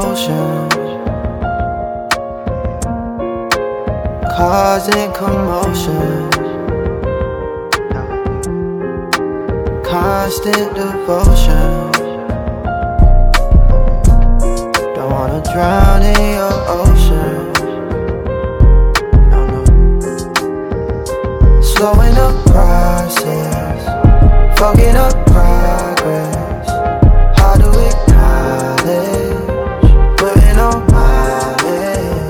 emotion, causing commotion, constant devotion. Don't wanna drown in your ocean. No, no. Slowing up process, fucking up progress. How to acknowledge, putting on mileage.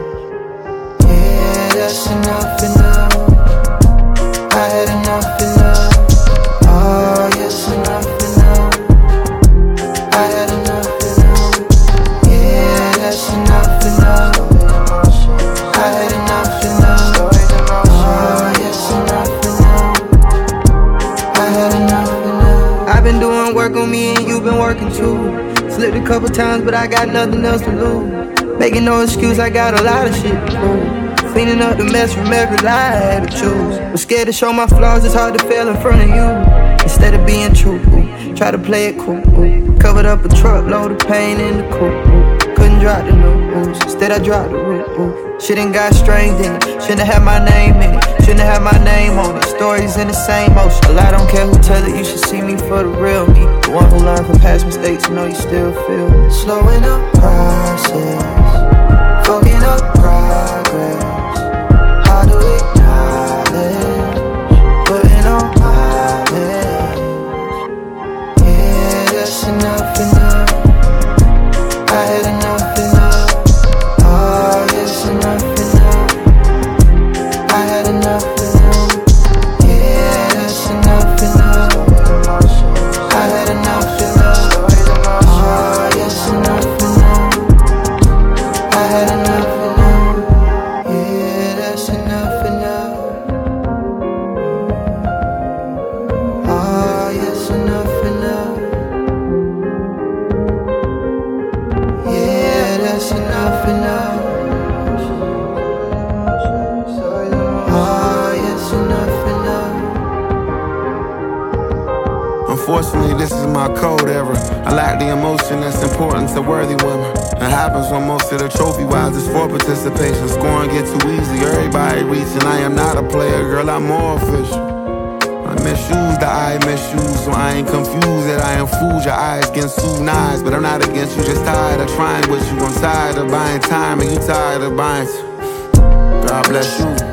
Yeah, that's enough, enough. I had enough, enough. Oh, yes, enough, enough. I had enough, enough. Yeah, that's enough, enough. I had enough, enough. Oh, yes, enough, enough. I had enough, enough. I've been doing work on me and you've been working too. Slipped a couple times, but I got nothing else to lose. Making no excuse, I got a lot of shit to prove. Cleaning up the mess from every lie I had to choose. Was scared to show my flaws, it's hard to fail in front of you. Instead of being true, try to play it cool. Covered up a truckload of pain in the coupe. Couldn't drop the news, instead I dropped the root. Shit ain't got strings in it, shouldn't have had my name in it. Shouldn't have my name on it, stories in the same motion. Well, I don't care who tell it, you should see me for the real me. The one who learned from past mistakes, you know you still feel me. Slowing up process, fucking up progress. How to acknowledge, putting on mileage. Yeah, that's enough, enough. I had enough, enough. Oh, yes, enough, enough. I had enough, enough. Yeah, that's enough, enough. I had enough, enough. Oh, yes, enough, enough. I had enough, enough. Yeah, that's enough, enough. Oh, yes, enough, enough. Yeah, that's enough, enough. Oh, yes, enough, enough. Unfortunately, this is my code ever. I lack the emotion that's important to worthy women. It happens when most of the trophy wise is for participation. Scoring get too easy, everybody reaching. I am not a player, girl, I'm more official. I misuse the I misuse, so I ain't confused that I am fooled. Your eyes getting too nice, but I'm not against you, just tired of trying with you. I'm tired of buying time and you tired of buying. God bless you.